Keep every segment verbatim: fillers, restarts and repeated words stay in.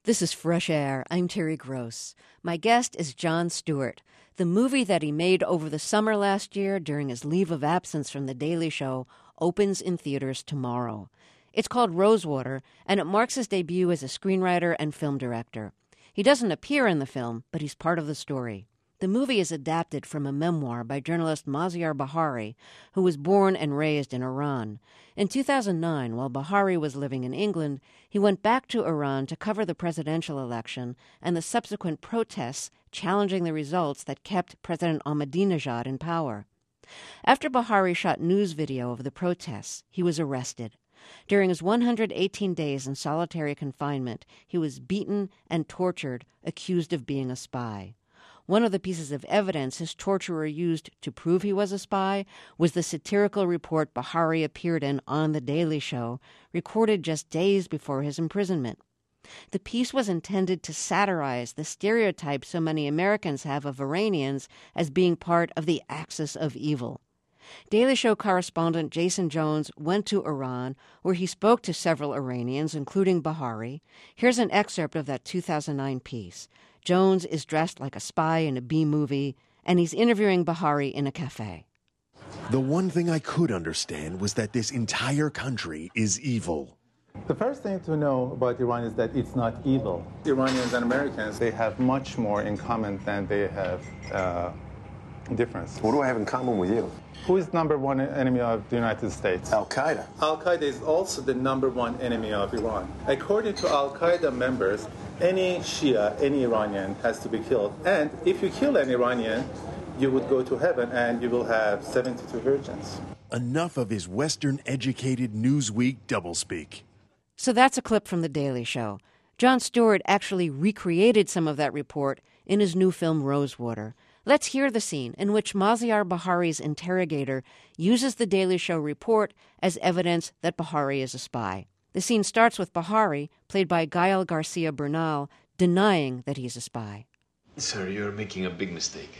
This is Fresh Air. I'm Terry Gross. My guest is Jon Stewart. The movie that he made over the summer last year during his leave of absence from The Daily Show opens in theaters tomorrow. It's called Rosewater, and it marks his debut as a screenwriter and film director. He doesn't appear in the film, but he's part of the story. The movie is adapted from a memoir by journalist Maziar Bahari, who was born and raised in Iran. In two thousand nine, while Bahari was living in England, he went back to Iran to cover the presidential election and the subsequent protests challenging the results that kept President Ahmadinejad in power. After Bahari shot news video of the protests, he was arrested. During his one hundred eighteen days in solitary confinement, he was beaten and tortured, accused of being a spy. One of the pieces of evidence his torturer used to prove he was a spy was the satirical report Bahari appeared in on The Daily Show, recorded just days before his imprisonment. The piece was intended to satirize the stereotype so many Americans have of Iranians as being part of the axis of evil. Daily Show correspondent Jason Jones went to Iran, where he spoke to several Iranians, including Bahari. Here's an excerpt of that two thousand nine piece. Jones is dressed like a spy in a B-movie, and he's interviewing Bahari in a cafe. The one thing I could understand was that this entire country is evil. The first thing to know about Iran is that it's not evil. Iranians and Americans, they have much more in common than they have uh, difference. What do I have in common with you? Who is number one enemy of the United States? Al-Qaeda. Al-Qaeda is also the number one enemy of Iran. According to Al-Qaeda members, any Shia, any Iranian has to be killed. And if you kill an Iranian, you would go to heaven and you will have seventy-two virgins. Enough of his Western-educated Newsweek doublespeak. So that's a clip from The Daily Show. Jon Stewart actually recreated some of that report in his new film Rosewater. Let's hear the scene in which Maziar Bahari's interrogator uses The Daily Show report as evidence that Bahari is a spy. The scene starts with Bahari, played by Gael Garcia Bernal, denying that he's a spy. Sir, you're making a big mistake.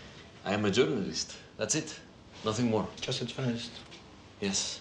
I am a journalist. That's it. Nothing more. Just a journalist? Yes.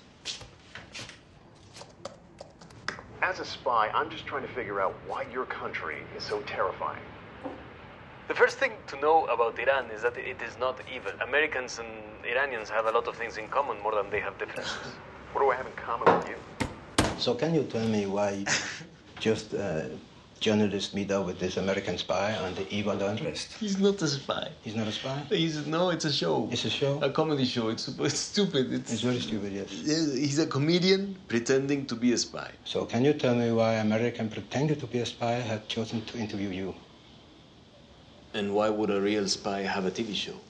As a spy, I'm just trying to figure out why your country is so terrifying. The first thing to know about Iran is that it is not evil. Americans and Iranians have a lot of things in common more than they have differences. What do I have in common with you? So can you tell me why just uh, journalists meet up with this American spy on the eve of the unrest? He's not a spy. He's not a spy? He's, no, it's a show. It's a show? A comedy show. It's, it's stupid. It's, it's very stupid, yes. He's a comedian pretending to be a spy. So can you tell me why American pretended to be a spy had chosen to interview you? And why would a real spy have a T V show?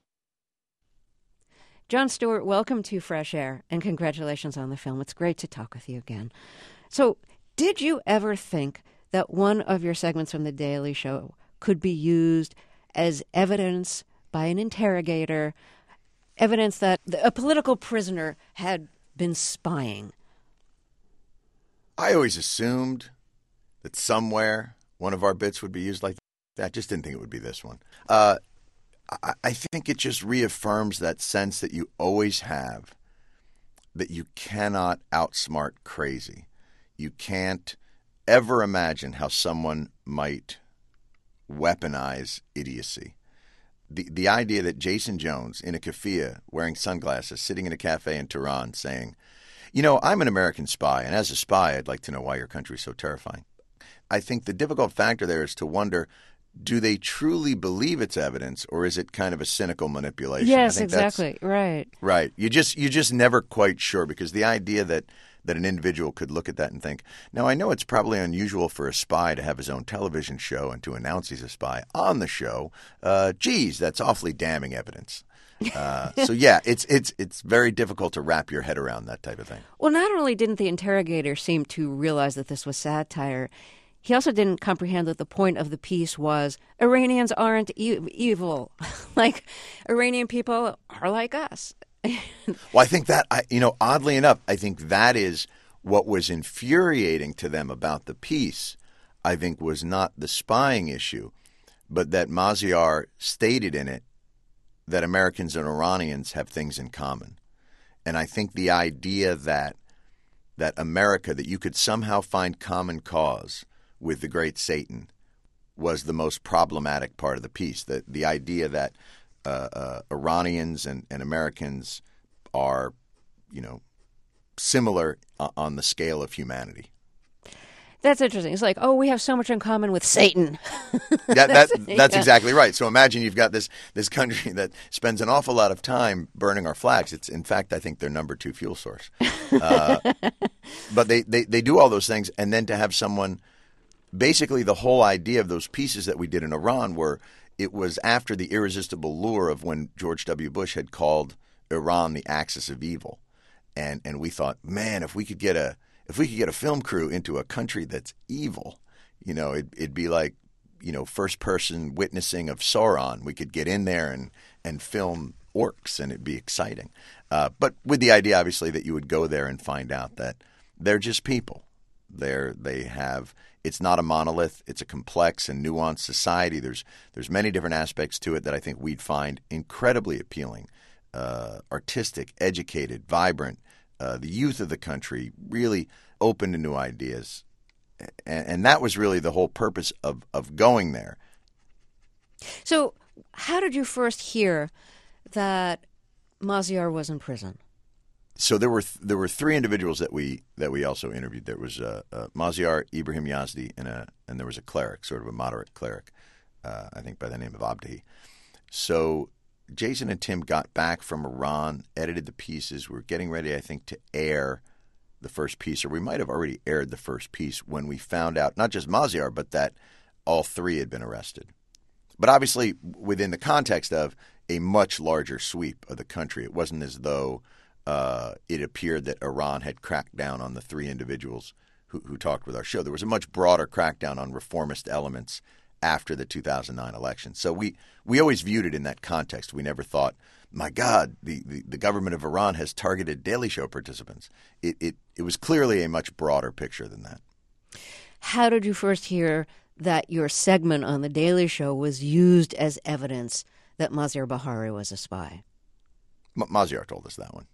Jon Stewart, welcome to Fresh Air, and congratulations on the film. It's great to talk with you again. So, did you ever think that one of your segments from The Daily Show could be used as evidence by an interrogator, evidence that a political prisoner had been spying? I always assumed that somewhere one of our bits would be used like that. I just didn't think it would be this one. Uh, I, I think it just reaffirms that sense that you always have, that you cannot outsmart crazy. You can't ever imagine how someone might weaponize idiocy. The the idea that Jason Jones in a keffiyeh, wearing sunglasses, sitting in a cafe in Tehran saying, you know, I'm an American spy, and as a spy, I'd like to know why your country is so terrifying. I think the difficult factor there is to wonder, do they truly believe it's evidence, or is it kind of a cynical manipulation? Yes, exactly. Right. Right. You just you just never quite sure, because the idea that, that an individual could look at that and think, now I know it's probably unusual for a spy to have his own television show and to announce he's a spy on the show. Uh, geez, that's awfully damning evidence. Uh, so yeah, it's it's it's very difficult to wrap your head around that type of thing. Well, not only didn't the interrogator seem to realize that this was satire, he also didn't comprehend that the point of the piece was Iranians aren't e- evil. Like, Iranian people are like us. Well, I think that, I, you know, oddly enough, I think that is what was infuriating to them about the piece. I think was not the spying issue, but that Maziar stated in it that Americans and Iranians have things in common. And I think the idea that that America, that you could somehow find common cause with the great Satan was the most problematic part of the piece. The, the idea that uh, uh, Iranians and, and Americans are, you know, similar on the scale of humanity. That's interesting. It's like, oh, we have so much in common with Satan. that, that, that's yeah. exactly right. So imagine you've got this this country that spends an awful lot of time burning our flags. It's, in fact, I think their number two fuel source. Uh, but they, they, they do all those things, and then to have someone – basically the whole idea of those pieces that we did in Iran were it was after the irresistible lure of when George W. Bush had called Iran the axis of evil. And and we thought, man, if we could get a if we could get a film crew into a country that's evil, you know, it, it'd be like, you know, first person witnessing of Sauron. We could get in there and and film orcs, and it'd be exciting. Uh, but with the idea, obviously, that you would go there and find out that they're just people. They're they have it's not a monolith. It's a complex and nuanced society. There's there's many different aspects to it that I think we'd find incredibly appealing, uh, artistic, educated, vibrant. Uh, the youth of the country really open to new ideas. And, and that was really the whole purpose of, of going there. So how did you first hear that Maziar was in prison? So there were th- there were three individuals that we that we also interviewed. There was uh, uh, Maziar, Ibrahim Yazdi, and a and there was a cleric, sort of a moderate cleric, uh, I think by the name of Abdi. So Jason and Tim got back from Iran, edited the pieces. We were getting ready, I think, to air the first piece, or we might have already aired the first piece when we found out not just Maziar, but that all three had been arrested. But obviously within the context of a much larger sweep of the country. It wasn't as though uh, it appeared that Iran had cracked down on the three individuals who, who talked with our show. There was a much broader crackdown on reformist elements after the two thousand nine election. So we, we always viewed it in that context. We never thought, my God, the, the, the government of Iran has targeted Daily Show participants. It, it, it was clearly a much broader picture than that. How did you first hear that your segment on The Daily Show was used as evidence that Maziar Bahari was a spy? M- Maziar told us that one.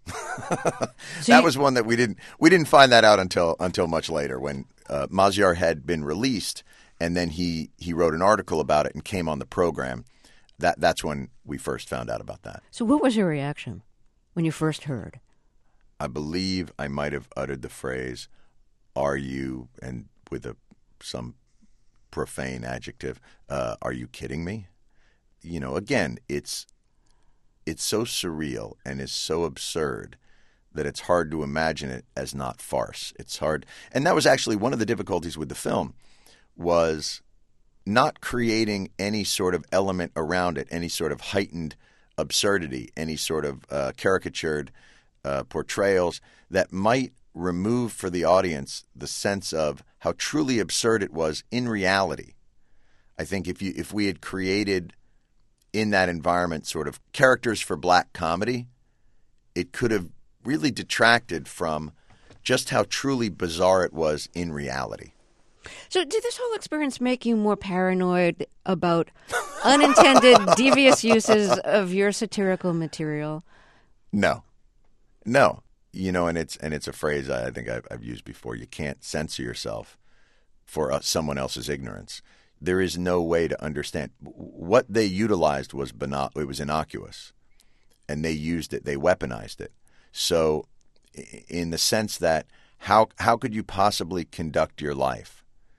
So that you- was one that we didn't we didn't find that out until until much later when uh, Maziar had been released, and then he, he wrote an article about it and came on the program. That that's when we first found out about that. So what was your reaction when you first heard? I believe I might have uttered the phrase, "Are you?" and with a some profane adjective, uh, "Are you kidding me?" You know, again, it's it's so surreal and is so absurd that it's hard to imagine it as not farce. It's hard, and that was actually one of the difficulties with the film, was not creating any sort of element around it, any sort of heightened absurdity, any sort of uh, caricatured uh, portrayals that might remove for the audience the sense of how truly absurd it was in reality. I think if you if we had created in that environment sort of characters for black comedy, it could have really detracted from just how truly bizarre it was in reality. So did this whole experience make you more paranoid about unintended devious uses of your satirical material? No, no. You know, and it's and it's a phrase I think I've, I've used before. You can't censor yourself for uh, someone else's ignorance. There is no way to understand. What they utilized was banal. It was innocuous, and they used it. They weaponized it. So, in the sense that how how could you possibly conduct your life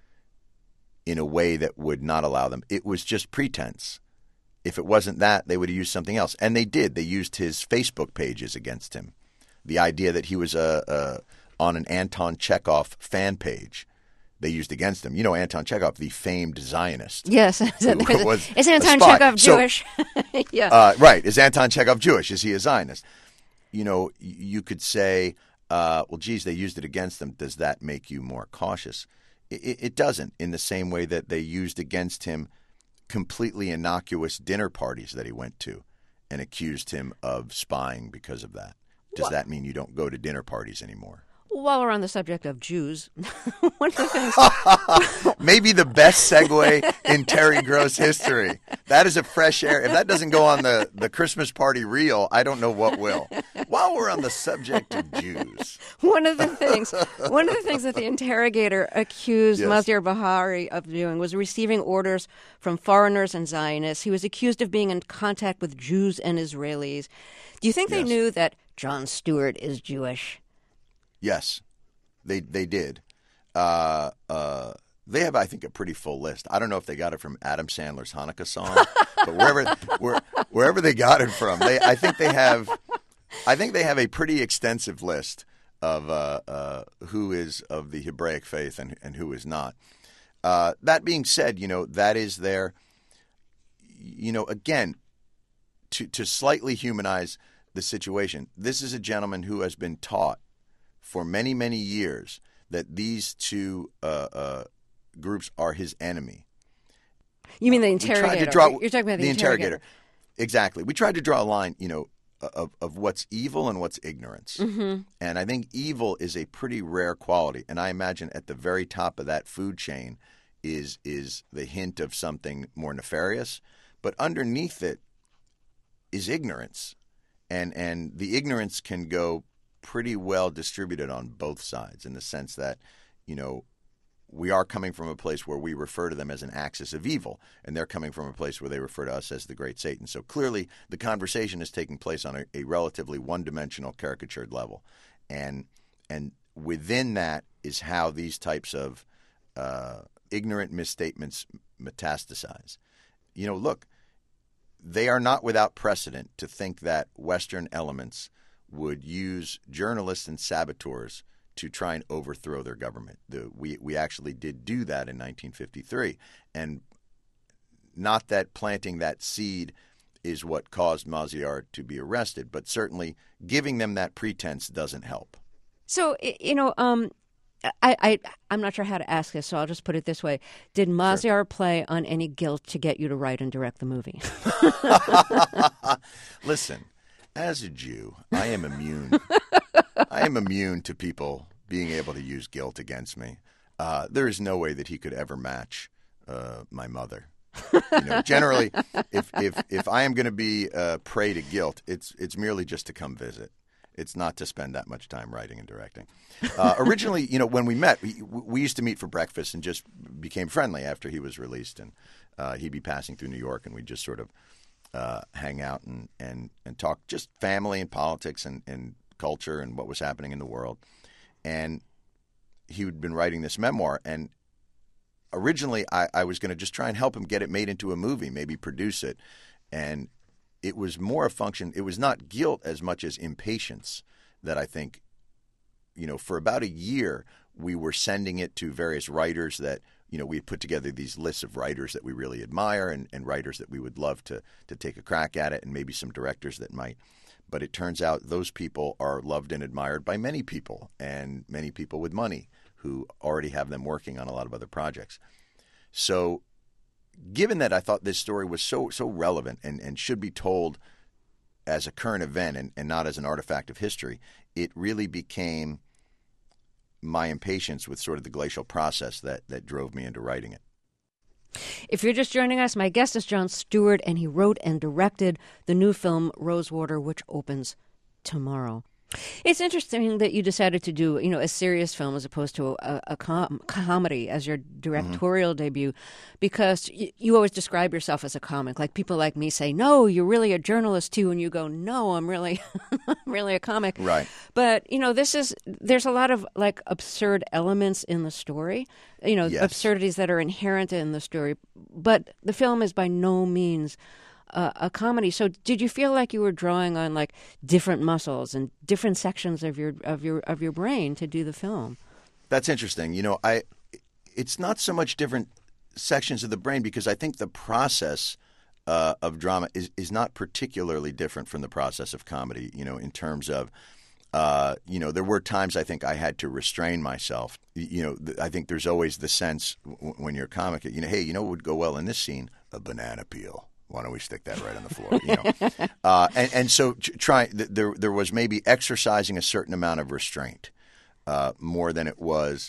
in a way that would not allow them? It was just pretense. If it wasn't that, they would have used something else. And they did. They used his Facebook pages against him. The idea that he was a, a, on an Anton Chekhov fan page, they used against him. You know Anton Chekhov, the famed Zionist. Yes. who was Is a Anton spy. Chekhov So, Jewish? yeah. Uh, right. Is Anton Chekhov Jewish? Is he a Zionist? You know, you could say, uh, well, geez, they used it against them. Does that make you more cautious? It, it doesn't, in the same way that they used against him completely innocuous dinner parties that he went to and accused him of spying because of that. Does What? that mean you don't go to dinner parties anymore? While we're on the subject of Jews, one of the things... Maybe the best segue in Terry Gross history. That is a fresh air. If that doesn't go on the, the Christmas party reel, I don't know what will. While we're on the subject of Jews. One of the things one of the things that the interrogator accused Yes. Maziar Bahari of doing was receiving orders from foreigners and Zionists. He was accused of being in contact with Jews and Israelis. Do you think they Yes. knew that Jon Stewart is Jewish? Yes, they they did. Uh, uh, they have, I think, a pretty full list. I don't know if they got it from Adam Sandler's Hanukkah song, but wherever where, wherever they got it from, they I think they have I think they have a pretty extensive list of uh, uh, who is of the Hebraic faith and and who is not. Uh, that being said, you know that is their, you know, again, to to slightly humanize the situation. This is a gentleman who has been taught for many, many years that these two uh, uh, groups are his enemy. You mean the We tried interrogator? to draw, You're talking about the, the interrogator. Exactly. We tried to draw a line, you know, of, of what's evil and what's ignorance. Mm-hmm. And I think evil is a pretty rare quality. And I imagine at the very top of that food chain is is the hint of something more nefarious. But underneath it is ignorance. And and the ignorance can go pretty well distributed on both sides in the sense that, you know, we are coming from a place where we refer to them as an axis of evil, and they're coming from a place where they refer to us as the great Satan. So clearly the conversation is taking place on a, a relatively one-dimensional caricatured level. And and within that is how these types of uh, ignorant misstatements metastasize. You know, look, they are not without precedent to think that Western elements would use journalists and saboteurs to try and overthrow their government. The, we we actually did do that in nineteen fifty-three, and not that planting that seed is what caused Maziar to be arrested, but certainly giving them that pretense doesn't help. So, y- you know, um, I, I, I'm not sure how to ask this, so I'll just put it this way. Did Maziar Sure. play on any guilt to get you to write and direct the movie? Listen, as a Jew, I am immune. I am immune to people being able to use guilt against me. Uh, there is no way that he could ever match uh, my mother. You know, generally, if if if I am going to be uh, prey to guilt, it's it's merely just to come visit. It's not to spend that much time writing and directing. Uh, originally, you know, when we met, we, we used to meet for breakfast and just became friendly after he was released, and uh, he'd be passing through New York, and we'd just sort of uh, hang out and, and, and talk just family and politics and, and culture and what was happening in the world. And he had been writing this memoir, and originally I, I was going to just try and help him get it made into a movie, maybe produce it. And it was more a function, it was not guilt as much as impatience that I think, you know, for about a year, we were sending it to various writers that, you know, we had put together these lists of writers that we really admire and, and writers that we would love to to take a crack at it, and maybe some directors that might. But it turns out those people are loved and admired by many people, and many people with money who already have them working on a lot of other projects. So given that I thought this story was so so relevant and, and should be told as a current event and, and not as an artifact of history, it really became my impatience with sort of the glacial process that, that drove me into writing it. If you're just joining us, my guest is Jon Stewart, and he wrote and directed the new film Rosewater, which opens tomorrow. It's interesting that you decided to do, you know, a serious film as opposed to a, a com- comedy as your directorial mm-hmm. debut, because y- you always describe yourself as a comic. Like people like me say, "No, you're really a journalist too," and you go, "No, I'm really, I'm really a comic." Right. But you know, this is there's a lot of like absurd elements in the story, you know, yes. absurdities that are inherent in the story. But the film is by no means Uh, a comedy. So did you feel like you were drawing on like different muscles and different sections of your of your of your brain to do the film? That's interesting. You know, I it's not so much different sections of the brain, because I think the process uh, of drama is is not particularly different from the process of comedy, you know, in terms of uh, you know, there were times I think I had to restrain myself. You know, th- I think there's always the sense w- when you're a comic, you know, hey, you know what would go well in this scene? A banana peel. Why don't we stick that right on the floor? You know, uh, and and so try there there was maybe exercising a certain amount of restraint uh, more than it was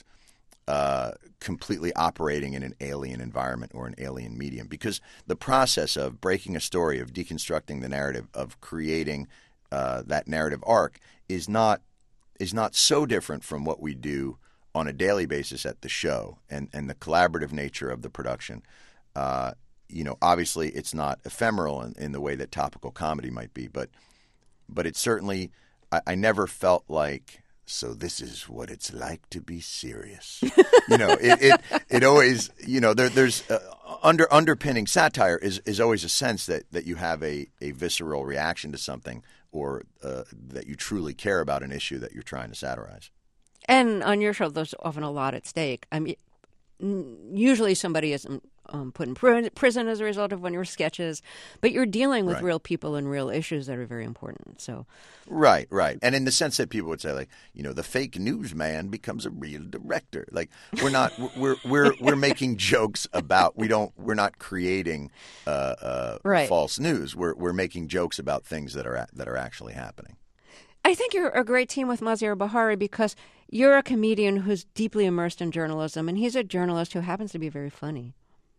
uh, completely operating in an alien environment or an alien medium. Because the process of breaking a story, of deconstructing the narrative, of creating uh, that narrative arc is not is not so different from what we do on a daily basis at the show, and, and the collaborative nature of the production. Uh, you know, obviously it's not ephemeral in, in the way that topical comedy might be, but but it certainly, I, I never felt like, so this is what it's like to be serious. you know, it, it it always, you know, there, there's uh, under underpinning satire is, is always a sense that, that you have a, a visceral reaction to something, or uh, that you truly care about an issue that you're trying to satirize. And on your show, there's often a lot at stake. I mean, usually somebody isn't um, put in pr- prison as a result of one of your sketches, but you're dealing with right. real people and real issues that are very important. So, right, right, and in the sense that people would say, like, you know, the fake news man becomes a real director. Like, we're not, we're we're we're making jokes about. We don't. We're not creating uh, uh, right. false news. We're we're making jokes about things that are that are actually happening. I think you're a great team with Maziar Bahari because you're a comedian who's deeply immersed in journalism, and he's a journalist who happens to be very funny.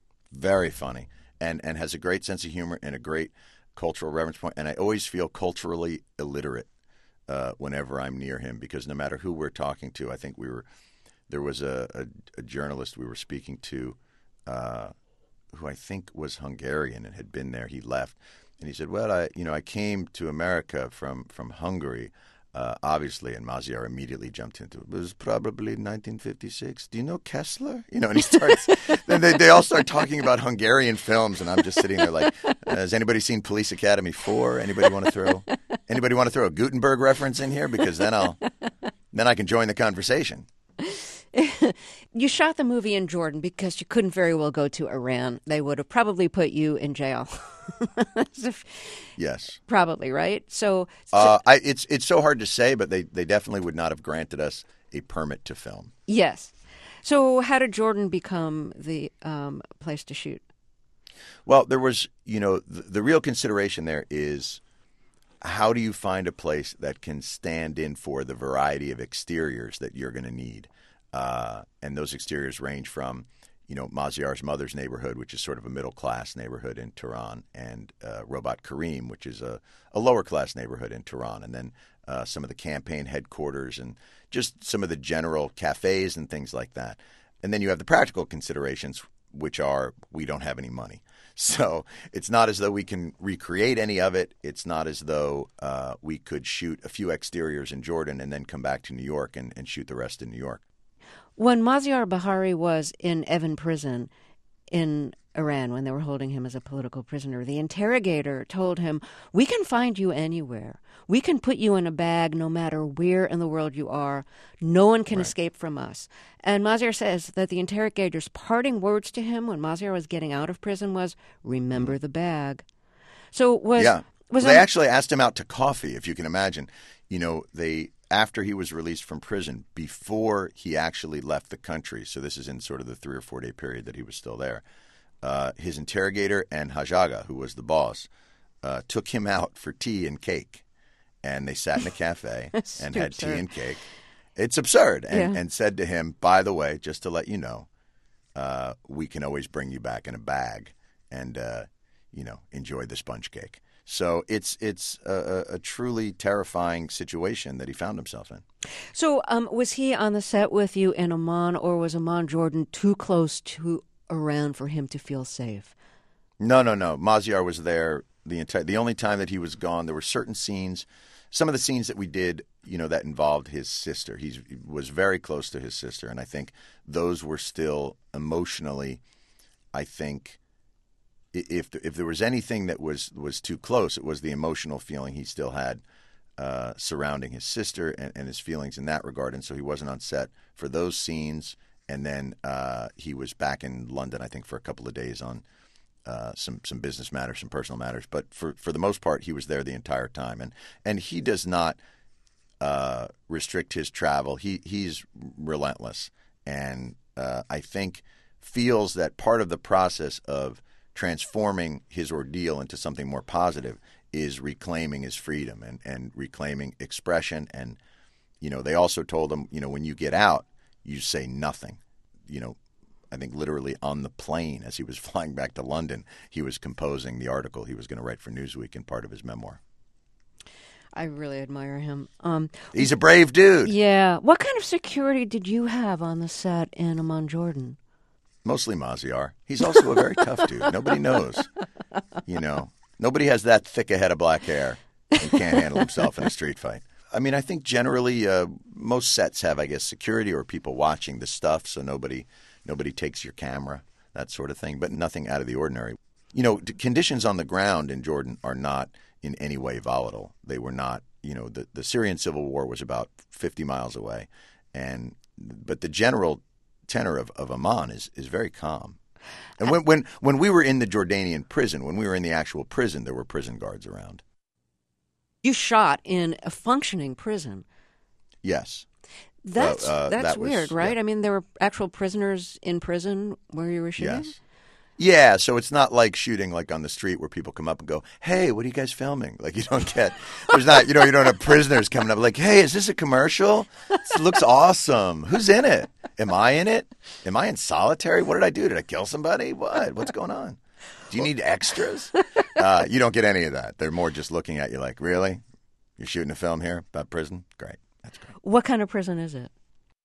Very funny, and and has a great sense of humor and a great cultural reference point. And I always feel culturally illiterate uh, whenever I'm near him, because no matter who we're talking to, I think we were there was a, a, a journalist we were speaking to uh, who I think was Hungarian and had been there. He left. And he said, well, I, you know, I came to America from, from Hungary, uh, obviously, and Maziar immediately jumped into it. It was probably nineteen fifty-six. Do you know Kessler? You know, and he starts, then they, they all start talking about Hungarian films, and I'm just sitting there like, uh, has anybody seen Police Academy four? Anybody want to throw, anybody want to throw a Gutenberg reference in here? Because then I'll, then I can join the conversation. You shot the movie in Jordan because you couldn't very well go to Iran. They would have probably put you in jail. Yes, probably, right? So, so uh, I, it's it's so hard to say, but they, they definitely would not have granted us a permit to film. Yes. So, how did Jordan become the um, place to shoot? Well, there was, you know, the, the real consideration there is, how do you find a place that can stand in for the variety of exteriors that you're going to need? Uh, and those exteriors range from, you know, Maziar's mother's neighborhood, which is sort of a middle-class neighborhood in Tehran, and uh, Robot Karim, which is a, a lower-class neighborhood in Tehran, and then uh, some of the campaign headquarters and just some of the general cafes and things like that. And then you have the practical considerations, which are, we don't have any money. So it's not as though we can recreate any of it. It's not as though uh, we could shoot a few exteriors in Jordan and then come back to New York and, and shoot the rest in New York. When Maziar Bahari was in Evin prison in Iran, when they were holding him as a political prisoner, the interrogator told him, we can find you anywhere. We can put you in a bag no matter where in the world you are. No one can right. escape from us. And Maziar says that the interrogator's parting words to him when Maziar was getting out of prison was, remember the bag. So was... Yeah. was well, they on... actually asked him out to coffee, if you can imagine. You know, they... after he was released from prison, before he actually left the country, so this is in sort of the three or four day period that he was still there, uh, his interrogator and Haj Aga, who was the boss, uh, took him out for tea and cake. And they sat in a cafe and had absurd. tea and cake. It's absurd. And, yeah. and said to him, by the way, just to let you know, uh, we can always bring you back in a bag and, uh, you know, enjoy the sponge cake. So it's it's a, a truly terrifying situation that he found himself in. So um, was he on the set with you in Amman, or was Amman, Jordan, too close to Iran for him to feel safe? No, no, no. Maziar was there the entire. The only time that he was gone, there were certain scenes, some of the scenes that we did, you know, that involved his sister. He's, he was very close to his sister, and I think those were still emotionally, I think. If if there was anything that was, was too close, it was the emotional feeling he still had uh, surrounding his sister and, and his feelings in that regard. And so he wasn't on set for those scenes. And then uh, he was back in London, I think, for a couple of days on uh, some some business matters, some personal matters. But for, for the most part, he was there the entire time. And and he does not uh, restrict his travel. He he's relentless, and uh, I think feels that part of the process of transforming his ordeal into something more positive is reclaiming his freedom and, and reclaiming expression and you know, they also told him, you know, when you get out, you say nothing. You know, I think literally on the plane as he was flying back to London, he was composing the article he was going to write for Newsweek and part of his memoir. I really admire him. Um, He's a brave dude. Yeah. What kind of security did you have on the set in Amman, Jordan? Mostly Maziar. He's also a very tough dude. Nobody knows. You know, nobody has that thick a head of black hair and can't handle himself in a street fight. I mean, I think generally uh, most sets have, I guess, security or people watching the stuff, so nobody nobody takes your camera, that sort of thing, but nothing out of the ordinary. You know, conditions on the ground in Jordan are not in any way volatile. They were not, you know, the, the Syrian civil war was about fifty miles away, and but the general tenor of, of Amman is, is very calm. And when, when when we were in the Jordanian prison, when we were in the actual prison, there were prison guards around. You shot in a functioning prison. Yes. That's uh, uh, that's that was, weird, right? yeah. I mean, there were actual prisoners in prison where you were shooting? Yes. Yeah, so it's not like shooting like on the street where people come up and go, "Hey, what are you guys filming?" Like you don't get there's not you know you don't have prisoners coming up like, "Hey, is this a commercial? This looks awesome. Who's in it? Am I in it? Am I in solitary? What did I do? Did I kill somebody? What? What's going on? Do you need extras?" Uh, you don't get any of that. They're more just looking at you like, "Really? You're shooting a film here about prison? Great, that's great." What kind of prison is it?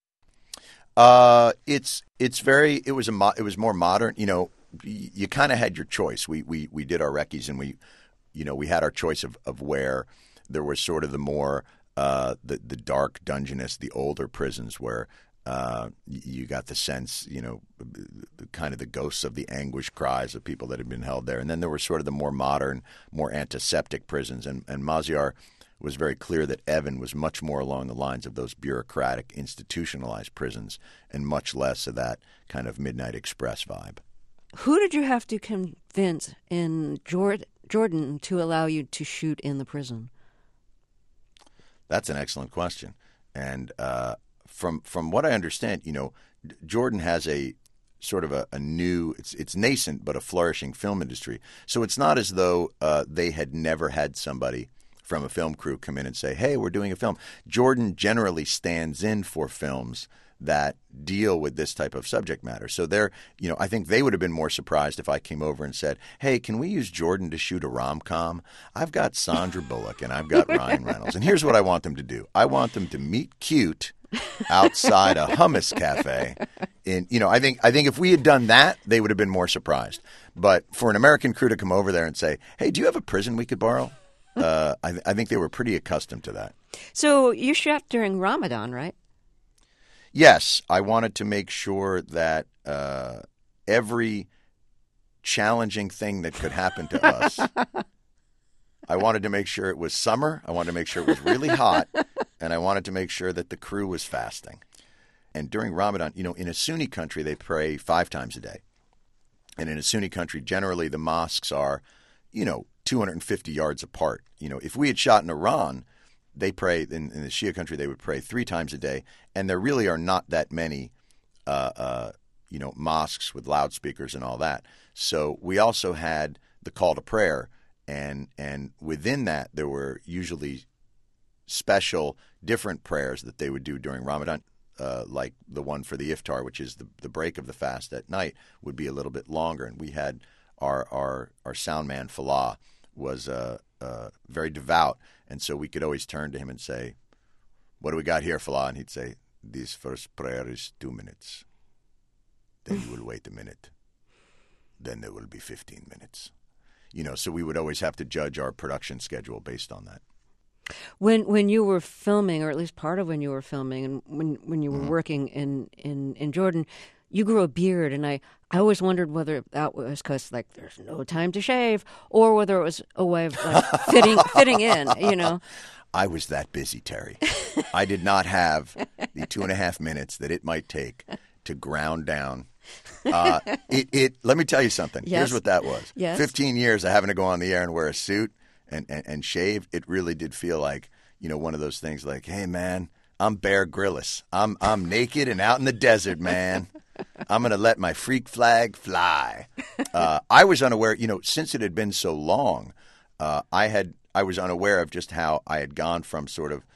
Uh, it's it's very it was a mo- it was more modern, you know. You kind of had your choice. We we we did our recce's, and we, you know, we had our choice of, of where there was sort of the more uh, the the dark, dungeness, the older prisons where uh, you got the sense, you know, kind of the ghosts of the anguish cries of people that had been held there, and then there were sort of the more modern, more antiseptic prisons, and and Maziar was very clear that Evin was much more along the lines of those bureaucratic, institutionalized prisons, and much less of that kind of Midnight Express vibe. Who did you have to convince in Jordan to allow you to shoot in the prison? That's an excellent question. And uh, from from what I understand, you know, Jordan has a sort of a, a new, it's it's nascent, but a flourishing film industry. So it's not as though uh, they had never had somebody from a film crew come in and say, "Hey, we're doing a film." Jordan generally stands in for films that deal with this type of subject matter. So they're, you know, I think they would have been more surprised if I came over and said, "Hey, can we use Jordan to shoot a rom-com? I've got Sandra Bullock and I've got Ryan Reynolds. And here's what I want them to do. I want them to meet cute outside a hummus cafe." In, you know, I think I think if we had done that, they would have been more surprised. But for an American crew to come over there and say, "Hey, do you have a prison we could borrow?" Uh, I, I think they were pretty accustomed to that. So you shot during Ramadan, right? Yes, I wanted to make sure that uh, every challenging thing that could happen to us, I wanted to make sure it was summer, I wanted to make sure it was really hot, and I wanted to make sure that the crew was fasting. And during Ramadan, you know, in a Sunni country, they pray five times a day. And in a Sunni country, generally the mosques are, you know, two hundred fifty yards apart. You know, if we had shot in Iran, they pray, in, in the Shia country, they would pray three times a day. And there really are not that many, uh, uh, you know, mosques with loudspeakers and all that. So we also had the call to prayer. And, and within that, there were usually special, different prayers that they would do during Ramadan. Uh, like the one for the iftar, which is the, the break of the fast at night, would be a little bit longer. And we had our, our, our sound man, Falah, was uh, uh, very devout. And so we could always turn to him and say, "What do we got here, Falah?" And he'd say, "This first prayer is two minutes. Then you will wait a minute. Then there will be fifteen minutes." You know, so we would always have to judge our production schedule based on that. When when you were filming, or at least part of when you were filming, and when, when you were Mm-hmm. working in, in, in Jordan, you grew a beard, and I, I always wondered whether that was because, like, there's no time to shave, or whether it was a way of, like, fitting fitting in, you know. I was that busy, Terry. I did not have the two and a half minutes that it might take to ground down. Uh, it, it. Let me tell you something. Yes. Here's what that was. Yes. Fifteen years of having to go on the air and wear a suit and, and, and shave. It really did feel like, you know, one of those things like, "Hey, man, I'm Bear Grylls. I'm I'm naked and out in the desert, man. I'm going to let my freak flag fly." Uh, I was unaware, you know, since it had been so long, uh, I had I was unaware of just how I had gone from sort of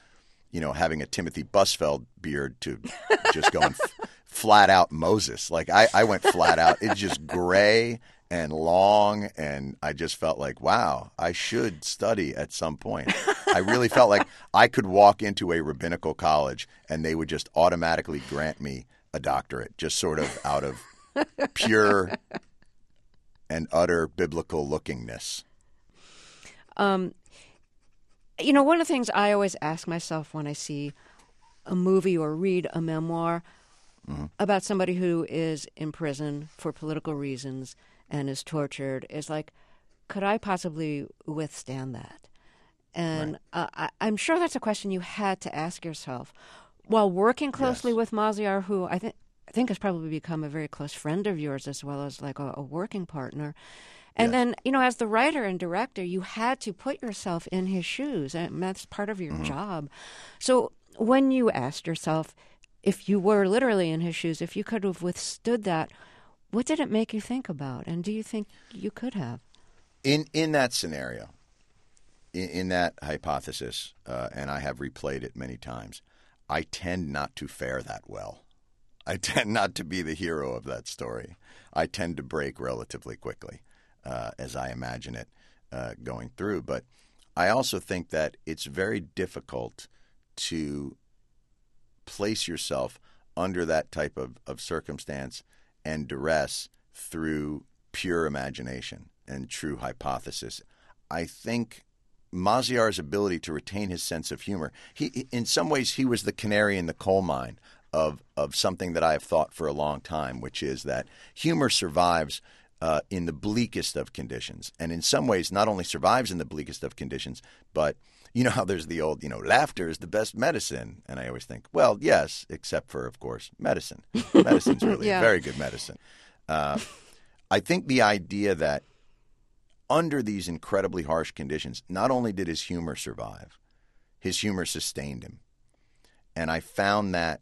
you know, having a Timothy Busfeld beard to just going f- flat out Moses. Like I, I went flat out. It's just gray and long, and I just felt like, wow, I should study at some point. I really felt like I could walk into a rabbinical college and they would just automatically grant me a doctorate, just sort of out of pure and utter biblical lookingness. Um, you know, one of the things I always ask myself when I see a movie or read a memoir mm-hmm. about somebody who is in prison for political reasons and is tortured is like, could I possibly withstand that? And right. uh, I, I'm sure that's a question you had to ask yourself while working closely yes. with Maziar, who I think I think has probably become a very close friend of yours as well as like a, a working partner. And yes. then, you know, as the writer and director, you had to put yourself in his shoes, and that's part of your mm-hmm. job. So when you asked yourself, if you were literally in his shoes, if you could have withstood that, what did it make you think about? And do you think you could have? In in that scenario, in, in that hypothesis, uh, and I have replayed it many times, I tend not to fare that well. I tend not to be the hero of that story. I tend to break relatively quickly uh, as I imagine it uh, going through. But I also think that it's very difficult to place yourself under that type of, of circumstance and duress through pure imagination and true hypothesis. I think Maziar's ability to retain his sense of humor, he, in some ways, he was the canary in the coal mine of, of something that I have thought for a long time, which is that humor survives uh, in the bleakest of conditions. And in some ways, not only survives in the bleakest of conditions, but you know how there's the old, you know, laughter is the best medicine. And I always think, well, yes, except for, of course, medicine. Medicine's really yeah. a very good medicine. Uh, I think the idea that under these incredibly harsh conditions, not only did his humor survive, his humor sustained him. And I found that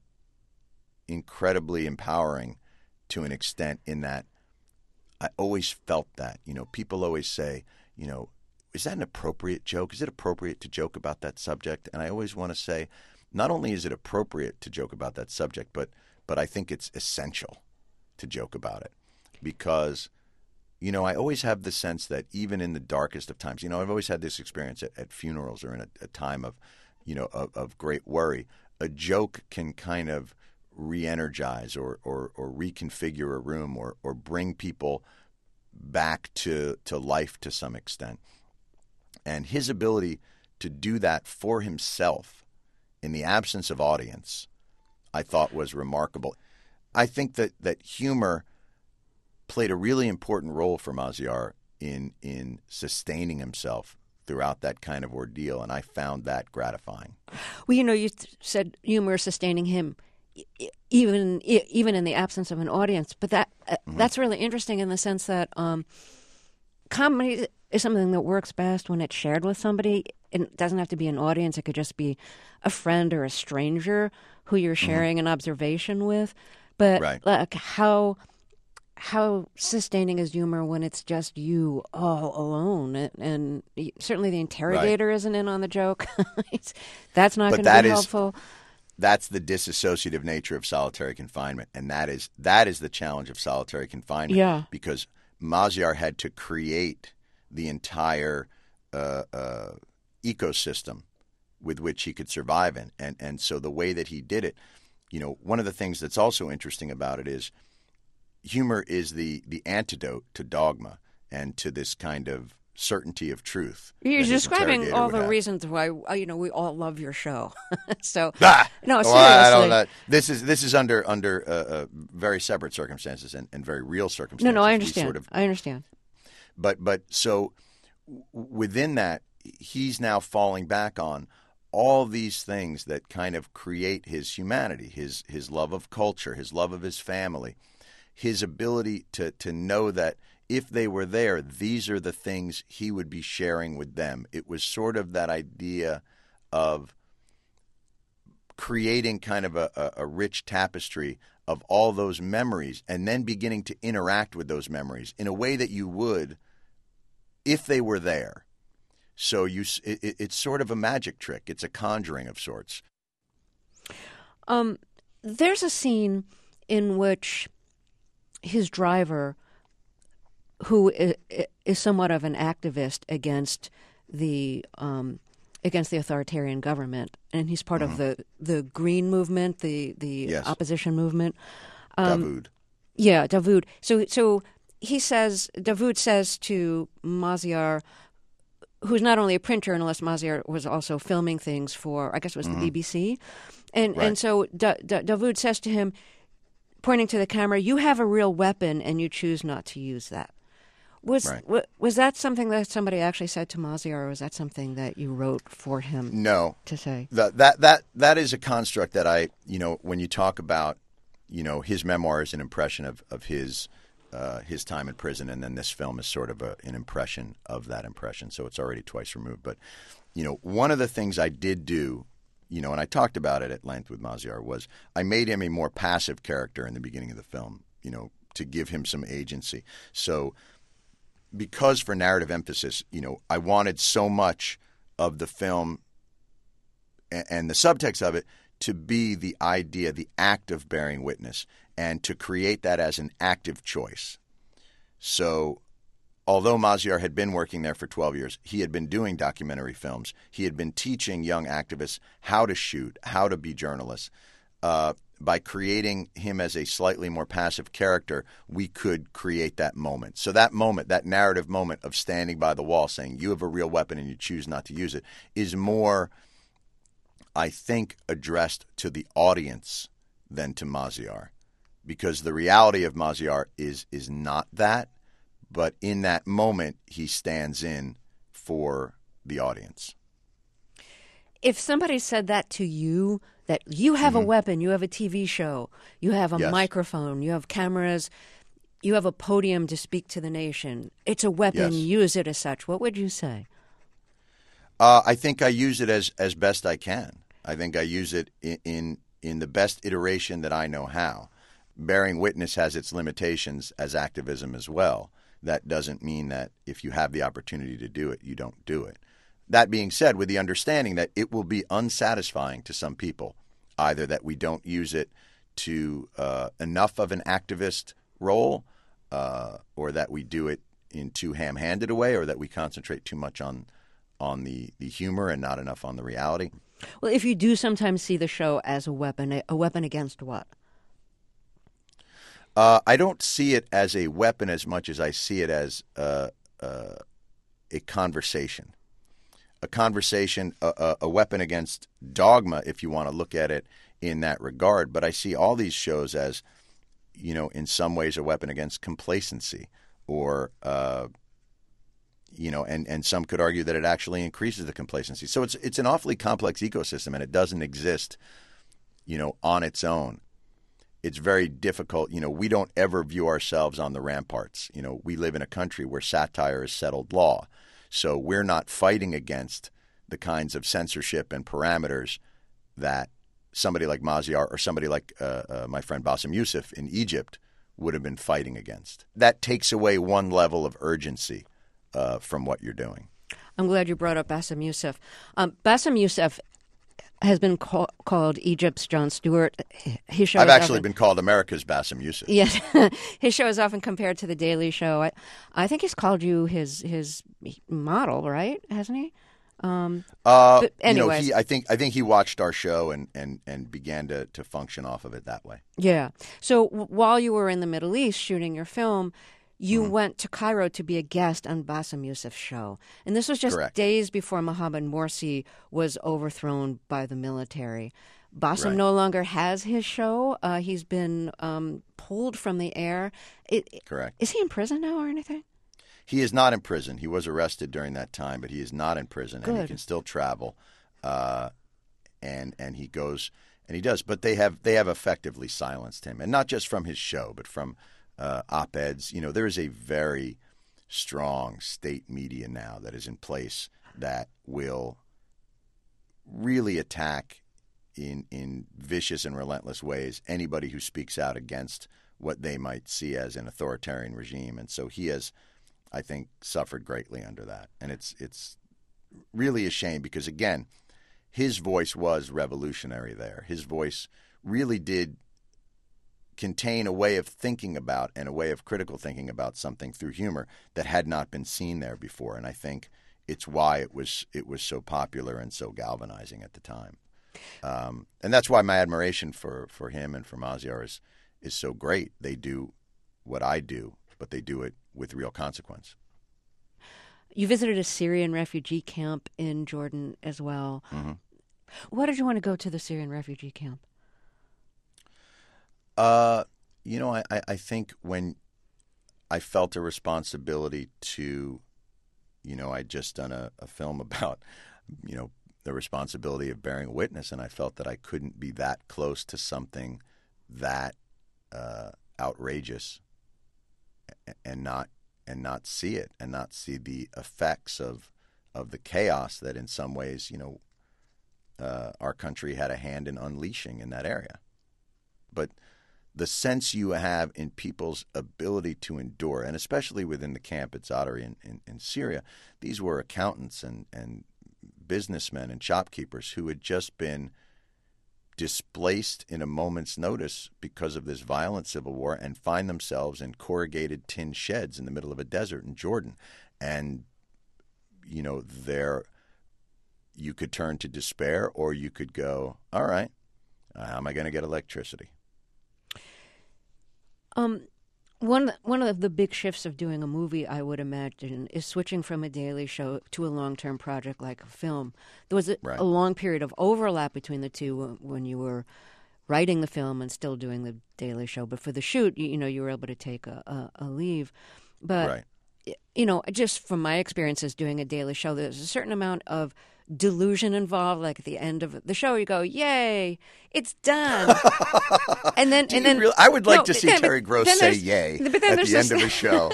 incredibly empowering to an extent in that I always felt that. You know, people always say, you know, is that an appropriate joke? Is it appropriate to joke about that subject? And I always want to say, not only is it appropriate to joke about that subject, but but I think it's essential to joke about it. Because, you know, I always have the sense that even in the darkest of times, you know, I've always had this experience at, at funerals or in a, a time of, you know, of, of great worry. A joke can kind of re-energize or, or, or reconfigure a room or, or bring people back to, to life to some extent. And his ability to do that for himself in the absence of audience, I thought was remarkable. I think that, that humor played a really important role for Maziar in in sustaining himself throughout that kind of ordeal, and I found that gratifying. Well, you know, you th- said humor sustaining him even even in the absence of an audience, but that uh, mm-hmm. that's really interesting in the sense that um, comedy is something that works best when it's shared with somebody. It doesn't have to be an audience. It could just be a friend or a stranger who you're sharing mm-hmm. an observation with. But right. like how how sustaining is humor when it's just you all alone? And, and certainly the interrogator right. isn't in on the joke. That's not going to be helpful. Is, that's the disassociative nature of solitary confinement, and that is that is the challenge of solitary confinement. Yeah. Because Maziar had to create the entire uh, uh, ecosystem with which he could survive in, and and so the way that he did it, you know, one of the things that's also interesting about it is humor is the, the antidote to dogma and to this kind of certainty of truth. You're describing all the have. reasons why, you know, we all love your show. so, ah! no, seriously. Well, I don't, uh, this is this is under under uh, uh, very separate circumstances and, and very real circumstances. No, no, I understand. Sort of, I understand. But but so w- within that, he's now falling back on all these things that kind of create his humanity, his his love of culture, his love of his family, his ability to, to know that if they were there, these are the things he would be sharing with them. It was sort of that idea of creating kind of a, a, a rich tapestry of all those memories and then beginning to interact with those memories in a way that you would if they were there. So you, it, it's sort of a magic trick. It's a conjuring of sorts. Um, there's a scene in which his driver, who is, is somewhat of an activist against the um, against the authoritarian government, and he's part mm-hmm. of the, the Green movement, the the yes. opposition movement. Um, Davoud. Yeah, Davoud. So so he says, Davoud says to Maziar, who's not only a print journalist, Maziar was also filming things for, I guess it was mm-hmm. the B B C. And right. and so da- da- Davoud says to him, pointing to the camera, "You have a real weapon and you choose not to use that." Was right. w- was that something that somebody actually said to Maziar, or was that something that you wrote for him no. to say? That, that, that, that is a construct that I, you know, when you talk about, you know, his memoir is an impression of, of his uh, his time in prison, and then this film is sort of a, an impression of that impression, so it's already twice removed. But, you know, one of the things I did do, you know, and I talked about it at length with Maziar, was I made him a more passive character in the beginning of the film, you know, to give him some agency. So because for narrative emphasis, you know, I wanted so much of the film and, and the subtext of it to be the idea, the act of bearing witness, and to create that as an active choice. So although Maziar had been working there for twelve years, he had been doing documentary films. He had been teaching young activists how to shoot, how to be journalists. Uh, by creating him as a slightly more passive character, we could create that moment. So that moment, that narrative moment of standing by the wall saying, you have a real weapon and you choose not to use it, is more, I think, addressed to the audience than to Maziar. Because the reality of Maziar is is not that. But in that moment, he stands in for the audience. If somebody said that to you, that you have mm-hmm. a weapon, you have a T V show, you have a yes. microphone, you have cameras, you have a podium to speak to the nation, it's a weapon, yes. use it as such, what would you say? Uh, I think I use it as, as best I can. I think I use it in, in in the best iteration that I know how. Bearing witness has its limitations as activism as well. That doesn't mean that if you have the opportunity to do it, you don't do it. That being said, with the understanding that it will be unsatisfying to some people, either that we don't use it to uh, enough of an activist role, uh, or that we do it in too ham-handed a way, or that we concentrate too much on on the, the humor and not enough on the reality. Well, if you do sometimes see the show as a weapon, a weapon against what? Uh, I don't see it as a weapon as much as I see it as uh, uh, a conversation. A conversation, a, a weapon against dogma, if you want to look at it in that regard. But I see all these shows as, you know, in some ways a weapon against complacency, or, uh, you know, and, and some could argue that it actually increases the complacency. So it's it's an awfully complex ecosystem, and it doesn't exist, you know, on its own. It's very difficult. You know, we don't ever view ourselves on the ramparts. You know, we live in a country where satire is settled law. So we're not fighting against the kinds of censorship and parameters that somebody like Maziar or somebody like uh, uh, my friend Bassem Youssef in Egypt would have been fighting against. That takes away one level of urgency uh, from what you're doing. I'm glad you brought up Bassem Youssef. Um, Bassem Youssef has been call, called Egypt's Jon Stewart. His show I've actually often, been called America's Bassem Youssef. Yes, his show is often compared to The Daily Show. I, I think he's called you his his model, right? Hasn't he? Um, uh, but anyways, you know, he, I think I think he watched our show and, and, and began to, to function off of it that way. Yeah. So w- while you were in the Middle East shooting your film, you mm-hmm. went to Cairo to be a guest on Bassem Youssef's show. And this was just Correct. days before Mohammed Morsi was overthrown by the military. Bassem Right. no longer has his show. Uh, he's been um, pulled from the air. It, Correct. Is he in prison now or anything? He is not in prison. He was arrested during that time, but he is not in prison. Good. And he can still travel. Uh, and and he goes and he does. But they have they have effectively silenced him. And not just from his show, but from Uh, op-eds. You know, there is a very strong state media now that is in place that will really attack in in vicious and relentless ways anybody who speaks out against what they might see as an authoritarian regime. And so he has, I think, suffered greatly under that. And it's it's really a shame because, again, his voice was revolutionary there. His voice really did contain a way of thinking about and a way of critical thinking about something through humor that had not been seen there before. And I think it's why it was it was so popular and so galvanizing at the time. Um, and that's why my admiration for, for him and for Maziar is, is so great. They do what I do, but they do it with real consequence. You visited a Syrian refugee camp in Jordan as well. Mm-hmm. Why did you want to go to the Syrian refugee camp? Uh, you know, I, I think when I felt a responsibility to, you know, I'd just done a, a film about, you know, the responsibility of bearing witness, and I felt that I couldn't be that close to something that uh, outrageous and not and not see it and not see the effects of of the chaos that in some ways, you know, uh, our country had a hand in unleashing in that area. But the sense you have in people's ability to endure, and especially within the camp at Zaatari in, in, in Syria, these were accountants and, and businessmen and shopkeepers who had just been displaced in a moment's notice because of this violent civil war and find themselves in corrugated tin sheds in the middle of a desert in Jordan. And, you know, there you could turn to despair, or you could go, all right, how am I going to get electricity? Um, one one of the big shifts of doing a movie, I would imagine, is switching from a daily show to a long-term project like a film. There was a, Right. a long period of overlap between the two when, when you were writing the film and still doing the daily show. But for the shoot, you, you know, you were able to take a, a, a leave. But, Right. you know, just from my experiences doing a daily show, there's a certain amount of delusion involved. Like at the end of the show, you go, "Yay, it's done!" and then, Do and you then, really, I would like no, to see then- Terry Gross then say there's- "yay" but then at there's the end this- of a show.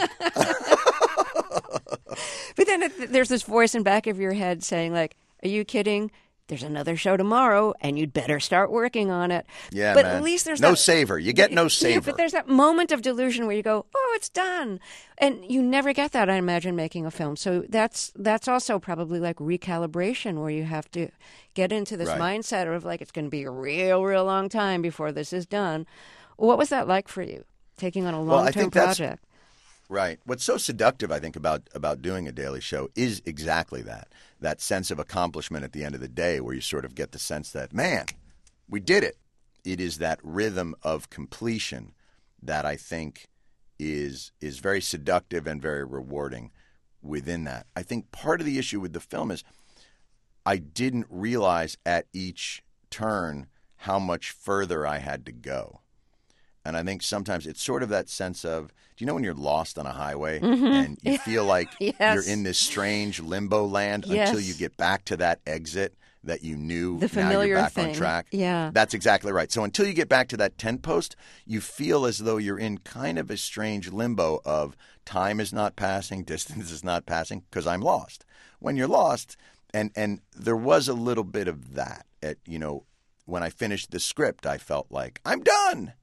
But then it, there's this voice in back of your head saying, like, "Are you kidding? There's another show tomorrow, and you'd better start working on it." Yeah, but man. at least there's no that, savor. You get no Yeah, savor. but there's that moment of delusion where you go, "Oh, it's done," and you never get that, I imagine, making a film. So that's that's also probably like recalibration, where you have to get into this Right. mindset of like it's going to be a real, real long time before this is done. What was that like for you, taking on a Well, I long-term think that's- project? Right. What's so seductive, I think, about about doing a daily show is exactly that. That sense of accomplishment at the end of the day, where you sort of get the sense that, man, we did it. It is that rhythm of completion that I think is is very seductive and very rewarding within that. I think part of the issue with the film is I didn't realize at each turn how much further I had to go. And I think sometimes it's sort of that sense of, do you know when you're lost on a highway and you feel like Yes. you're in this strange limbo land Yes. until you get back to that exit that you knew The now familiar you're back thing. on track? Yeah. That's exactly right. So until you get back to that tent post, you feel as though you're in kind of a strange limbo of time is not passing, distance is not passing, because I'm lost. When you're lost, and, and there was a little bit of that. At, you know, when I finished the script, I felt like, I'm done.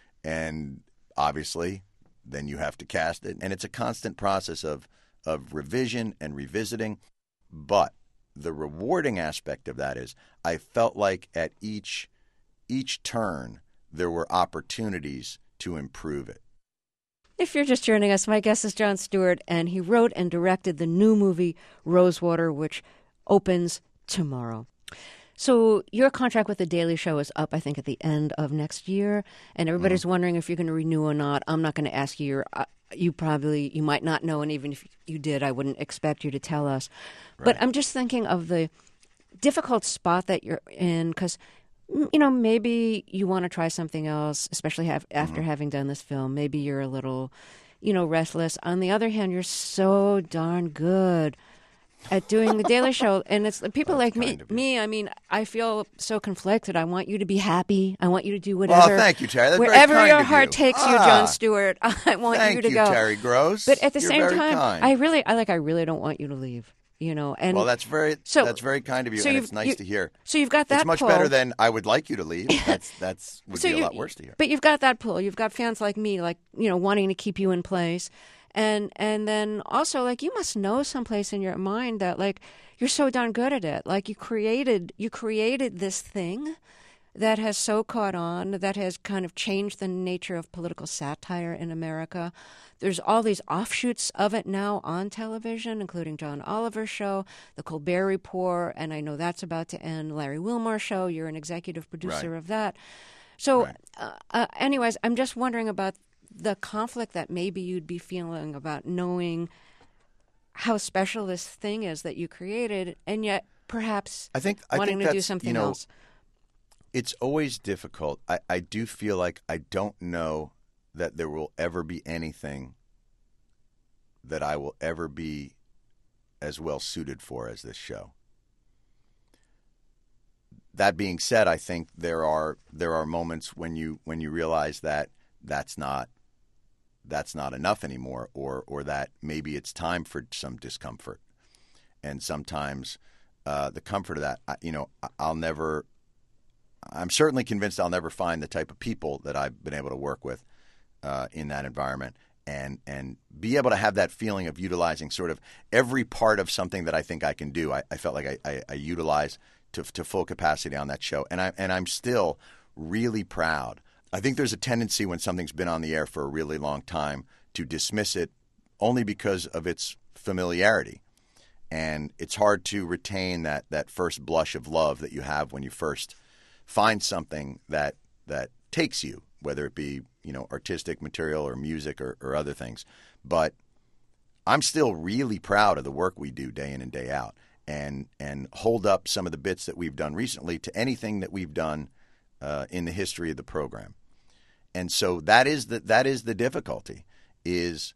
And obviously, then you have to cast it. And it's a constant process of of revision and revisiting. But the rewarding aspect of that is I felt like at each each turn, there were opportunities to improve it. If you're just joining us, my guest is Jon Stewart, and he wrote and directed the new movie Rosewater, which opens tomorrow. So your contract with The Daily Show is up, I think, at the end of next year, and everybody's Mm-hmm. wondering if you're going to renew or not. I'm not going to ask you. Your, uh, you probably, you might not know, and even if you did, I wouldn't expect you to tell us. But I'm just thinking of the difficult spot that you're in, because, you know, maybe you want to try something else, especially have, after Mm-hmm. having done this film. Maybe you're a little, you know, restless. On the other hand, you're so darn good at doing The Daily Show, and it's people That's like me. kind of you. Me, I mean, I feel so conflicted. I want you to be happy. I want you to do whatever. Well, thank you, Terry. That's very wherever kind your of heart you. takes you, Ah, Jon Stewart. I want Thank you to you, go, Terry Gross. But at the You're same very time, kind. I really, I like, I really don't want you to leave. You know, and Well, that's very so- that's very kind of you, so and you've- it's nice you- to hear. So you've got that. It's much pull. better than I would like you to leave. That's that's would So be a you- lot worse to hear. But you've got that pull. You've got fans like me, like, you know, wanting to keep you in place. And and then also, like, you must know someplace in your mind that, like, you're so darn good at it. Like, you created you created this thing that has so caught on, that has kind of changed the nature of political satire in America. There's all these offshoots of it now on television, including John Oliver's show, The Colbert Report, and I know that's about to end, Larry Wilmore's show. You're an executive producer Right. of that. So Right. uh, uh, anyways, I'm just wondering about the conflict that maybe you'd be feeling about knowing how special this thing is that you created, and yet perhaps I think I wanting think to do that's, something you know, else. It's always difficult. I, I do feel like I don't know that there will ever be anything that I will ever be as well suited for as this show. That being said, I think there are there are moments when you when you realize that that's not that's not enough anymore, or or that maybe it's time for some discomfort. And sometimes uh, the comfort of that, I, you know, I'll never. I'm certainly convinced I'll never find the type of people that I've been able to work with uh, in that environment, and and be able to have that feeling of utilizing sort of every part of something that I think I can do. I, I felt like I, I, I utilized to to full capacity on that show, and I and I'm still really proud. I think there's a tendency when something's been on the air for a really long time to dismiss it only because of its familiarity, and it's hard to retain that that first blush of love that you have when you first find something that that takes you, whether it be, you know, artistic material or music or, or other things. But I'm still really proud of the work we do day in and day out, and and hold up some of the bits that we've done recently to anything that we've done uh, in the history of the program. And so that is the that is the difficulty, is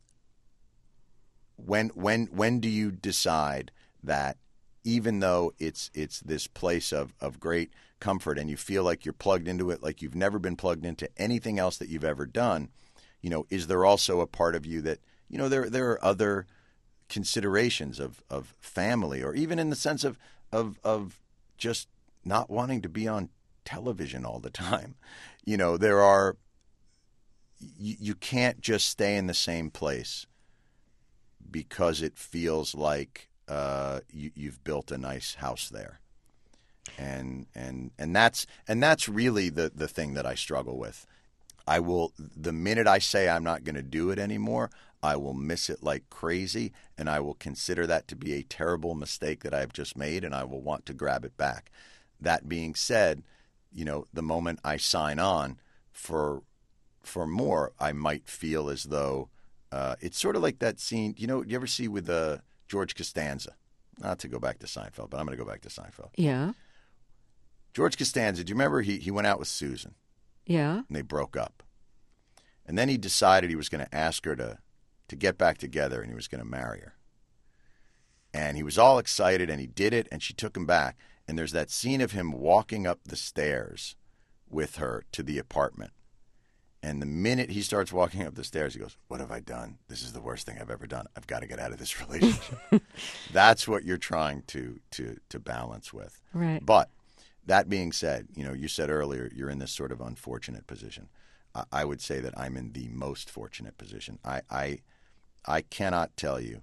when when when do you decide that even though it's it's this place of, of great comfort and you feel like you're plugged into it like you've never been plugged into anything else that you've ever done, you know, is there also a part of you that, you know, there there are other considerations of, of family, or even in the sense of, of of just not wanting to be on television all the time. You know, there are you, you can't just stay in the same place because it feels like uh, you, you've built a nice house there. And and and that's and that's really the, the thing that I struggle with. I will the minute I say I'm not going to do it anymore, I will miss it like crazy, and I will consider that to be a terrible mistake that I've just made, and I will want to grab it back. That being said, you know, the moment I sign on for for more, I might feel as though uh, it's sort of like that scene. You know, you ever see with uh, George Costanza? Not to go back to Seinfeld, but I'm going to go back to Seinfeld. Yeah. George Costanza, do you remember he, he went out with Susan? Yeah. And they broke up. And then he decided he was going to ask her to, to get back together, and he was going to marry her. And he was all excited, and he did it, and she took him back. And there's that scene of him walking up the stairs with her to the apartment. And the minute he starts walking up the stairs, he goes, "What have I done? This is the worst thing I've ever done. I've got to get out of this relationship." That's what you're trying to to to balance with. Right. But that being said, you know, you said earlier you're in this sort of unfortunate position. I, I would say that I'm in the most fortunate position. I, I I cannot tell you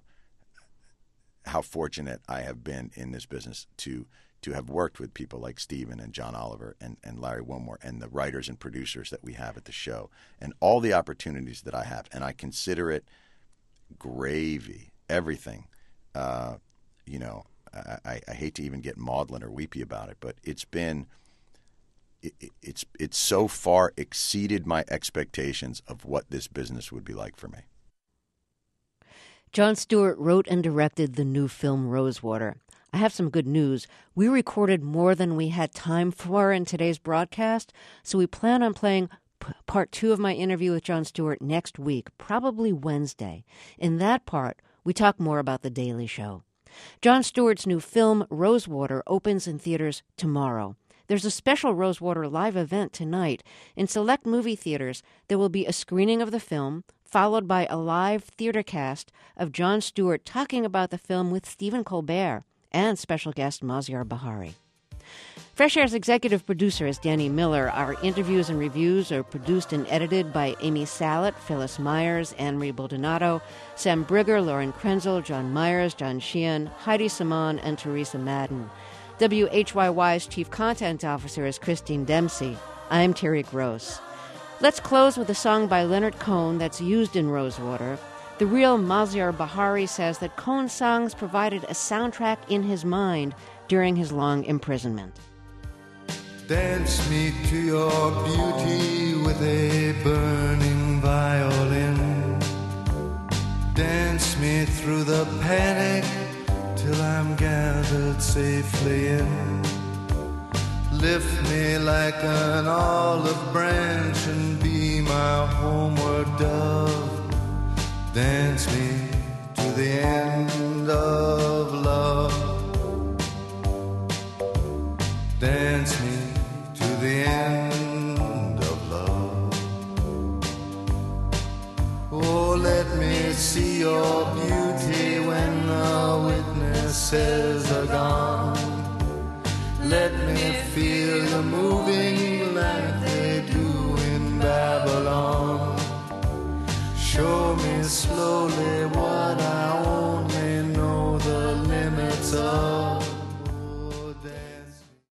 how fortunate I have been in this business to to have worked with people like Stephen and John Oliver and, and Larry Wilmore and the writers and producers that we have at the show, and all the opportunities that I have. And I consider it gravy, everything. Uh, you know, I, I hate to even get maudlin or weepy about it, but it's been it, it's it's so far exceeded my expectations of what this business would be like for me. Jon Stewart wrote and directed the new film Rosewater. I have some good news. We recorded more than we had time for in today's broadcast, so we plan on playing p- part two of my interview with Jon Stewart next week, probably Wednesday. In that part, we talk more about The Daily Show. Jon Stewart's new film, Rosewater, opens in theaters tomorrow. There's a special Rosewater live event tonight. In select movie theaters, there will be a screening of the film, followed by a live theater cast of Jon Stewart talking about the film with Stephen Colbert and special guest Maziar Bahari. Fresh Air's executive producer is Danny Miller. Our interviews and reviews are produced and edited by Amy Salet, Phyllis Myers, Anne-Marie Baldonado, Sam Brigger, Lauren Krenzel, John Myers, John Sheehan, Heidi Simon, and Teresa Madden. W H Y Y's chief content officer is Christine Dempsey. I'm Terry Gross. Let's close with a song by Leonard Cohen that's used in Rosewater. The real Maziar Bahari says that Cohen's songs provided a soundtrack in his mind during his long imprisonment. Dance me to your beauty with a burning violin. Dance me through the panic till I'm gathered safely in. Lift me like an olive branch and be my homeward dove. Dance me to the end of love. Dance me to the end of love. Oh, let me see your beauty when the witnesses are gone. Let me feel you moving